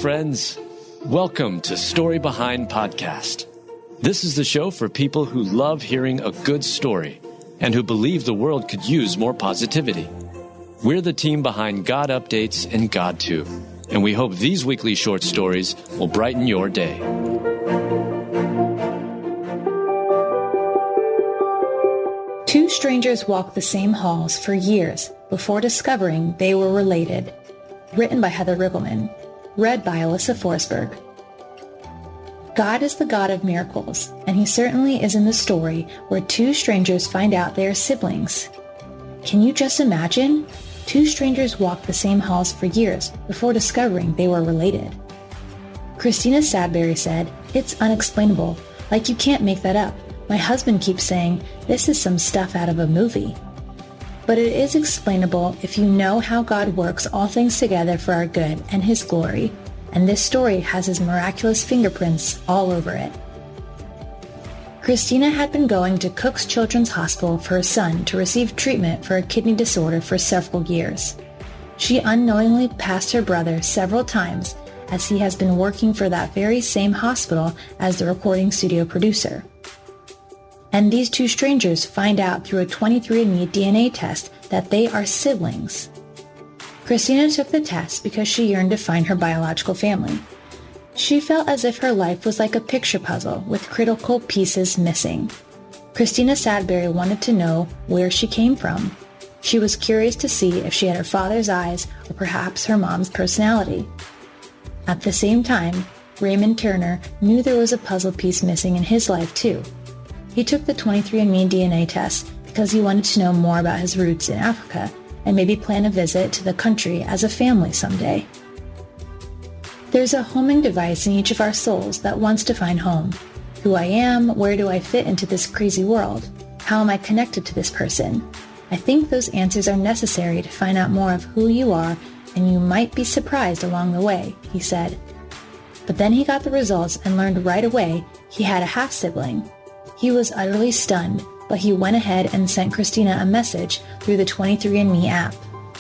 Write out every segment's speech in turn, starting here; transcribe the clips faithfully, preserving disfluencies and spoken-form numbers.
friends. Welcome to Story Behind Podcast. This is the show for people who love hearing a good story and who believe the world could use more positivity. We're the team behind God Updates and God Too, and we hope these weekly short stories will brighten your day. Two strangers walked the same halls for years before discovering they were related. Written by Heather Riggleman. Read by Alyssa Forsberg. God is the God of miracles, and he certainly is in the story where two strangers find out they are siblings. Can you just imagine? Two strangers walked the same halls for years before discovering they were related. Christina Sadberry said, "It's unexplainable, like you can't make that up. My husband keeps saying, this is some stuff out of a movie." But it is explainable if you know how God works all things together for our good and his glory, and this story has his miraculous fingerprints all over it. Christina had been going to Cook's Children's Hospital for her son to receive treatment for a kidney disorder for several years. She unknowingly passed her brother several times as he has been working for that very same hospital as the recording studio producer. And these two strangers find out through a twenty-three and me D N A test that they are siblings. Christina took the test because she yearned to find her biological family. She felt as if her life was like a picture puzzle with critical pieces missing. Christina Sadberry wanted to know where she came from. She was curious to see if she had her father's eyes or perhaps her mom's personality. At the same time, Raymond Turner knew there was a puzzle piece missing in his life too. He took the twenty-three and me D N A test because he wanted to know more about his roots in Africa and maybe plan a visit to the country as a family someday. There's a homing device in each of our souls that wants to find home. Who I am, where do I fit into this crazy world? How am I connected to this person? I think those answers are necessary to find out more of who you are, and you might be surprised along the way, he said. But then he got the results and learned right away he had a half-sibling. He was utterly stunned, but he went ahead and sent Christina a message through the twenty-three and me app.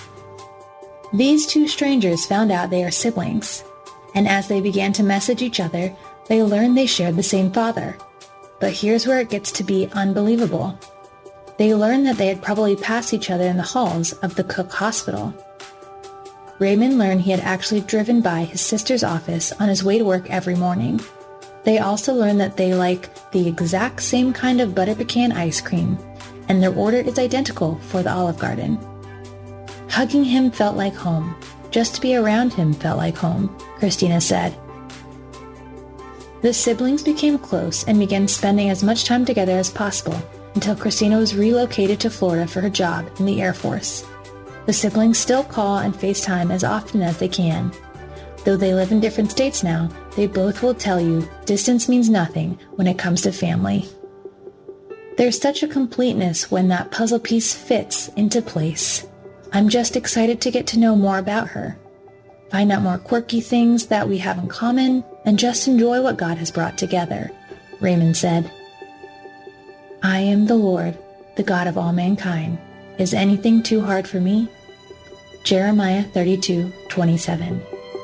These two strangers found out they are siblings, and as they began to message each other, they learned they shared the same father. But here's where it gets to be unbelievable. They learned that they had probably passed each other in the halls of the Cook Hospital. Raymond learned he had actually driven by his sister's office on his way to work every morning. They also learned that they like the exact same kind of butter pecan ice cream, and their order is identical for the Olive Garden. Hugging him felt like home. Just to be around him felt like home, Christina said. The siblings became close and began spending as much time together as possible until Christina was relocated to Florida for her job in the Air Force. The siblings still call and FaceTime as often as they can. Though they live in different states now, they both will tell you distance means nothing when it comes to family. There's such a completeness when that puzzle piece fits into place. I'm just excited to get to know more about her, find out more quirky things that we have in common, and just enjoy what God has brought together, Raymond said. I am the Lord, the God of all mankind. Is anything too hard for me? Jeremiah thirty-two twenty-seven.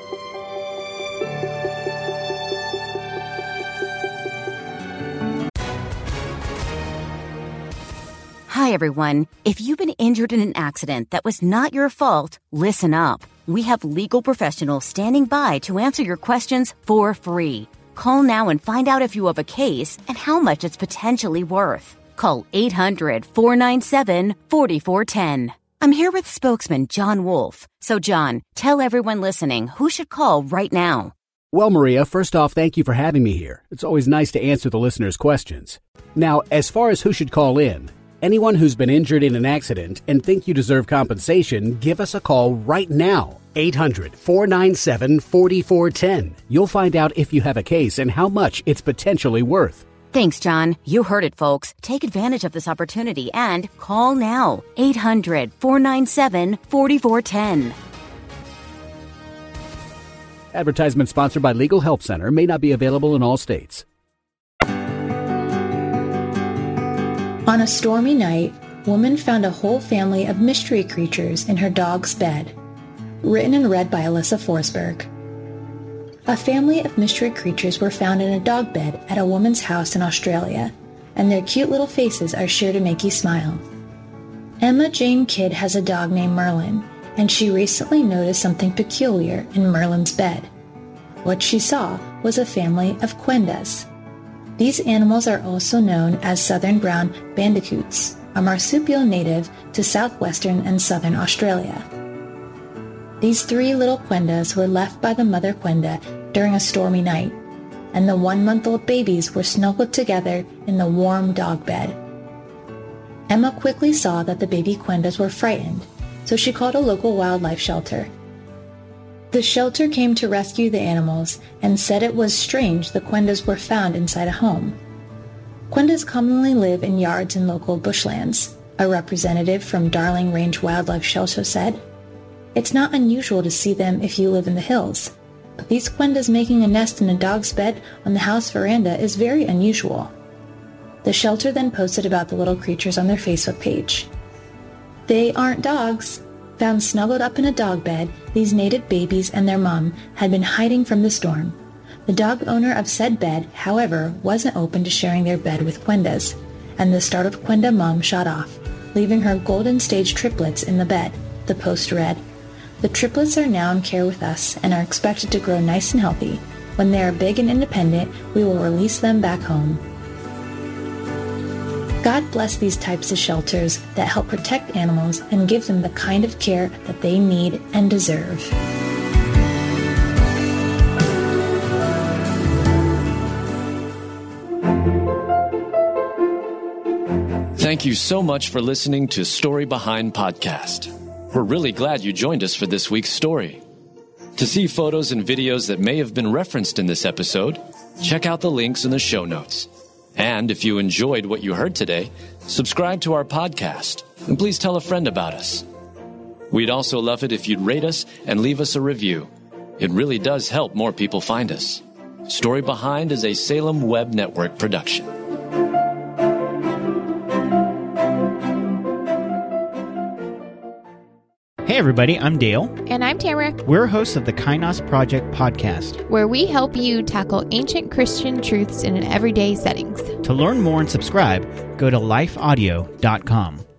Hi, everyone. If you've been injured in an accident that was not your fault, listen up. We have legal professionals standing by to answer your questions for free. Call now and find out if you have a case and how much it's potentially worth. Call eight hundred, four nine seven, four four one zero. I'm here with spokesman John Wolf. So, John, tell everyone listening who should call right now. Well, Maria, first off, thank you for having me here. It's always nice to answer the listeners' questions. Now, as far as who should call in, anyone who's been injured in an accident and think you deserve compensation, give us a call right now. eight hundred, four nine seven, four four one zero. You'll find out if you have a case and how much it's potentially worth. Thanks, John. You heard it, folks. Take advantage of this opportunity and call now. eight hundred, four nine seven, four four one zero. Advertisement sponsored by Legal Help Center. May not be available in all states. On a stormy night, woman found a whole family of mystery creatures in her dog's bed. Written and read by Alyssa Forsberg. A family of mystery creatures were found in a dog bed at a woman's house in Australia, and their cute little faces are sure to make you smile. Emma Jane Kidd has a dog named Merlin, and she recently noticed something peculiar in Merlin's bed. What she saw was a family of quendas. These animals are also known as southern brown bandicoots, a marsupial native to southwestern and southern Australia. These three little quendas were left by the mother quenda during a stormy night, and the one-month-old babies were snuggled together in the warm dog bed. Emma quickly saw that the baby quendas were frightened, so she called a local wildlife shelter. The shelter came to rescue the animals and said it was strange the quendas were found inside a home. Quendas commonly live in yards in local bushlands, a representative from Darling Range Wildlife Shelter said. It's not unusual to see them if you live in the hills, but these quendas making a nest in a dog's bed on the house veranda is very unusual. The shelter then posted about the little creatures on their Facebook page. They aren't dogs. Found snuggled up in a dog bed, these native babies and their mom had been hiding from the storm. The dog owner of said bed, however, wasn't open to sharing their bed with quendas, and the startled quenda mom shot off, leaving her golden stage triplets in the bed, the post read. The triplets are now in care with us and are expected to grow nice and healthy. When they are big and independent, we will release them back home. God bless these types of shelters that help protect animals and give them the kind of care that they need and deserve. Thank you so much for listening to Story Behind Podcast. We're really glad you joined us for this week's story. To see photos and videos that may have been referenced in this episode, check out the links in the show notes. And if you enjoyed what you heard today, subscribe to our podcast, and please tell a friend about us. We'd also love it if you'd rate us and leave us a review. It really does help more people find us. Story Behind is a Salem Web Network production. Hey everybody, I'm Dale. And I'm Tamara. We're hosts of the Kainos Project podcast, where we help you tackle ancient Christian truths in an everyday settings. To learn more and subscribe, go to life audio dot com.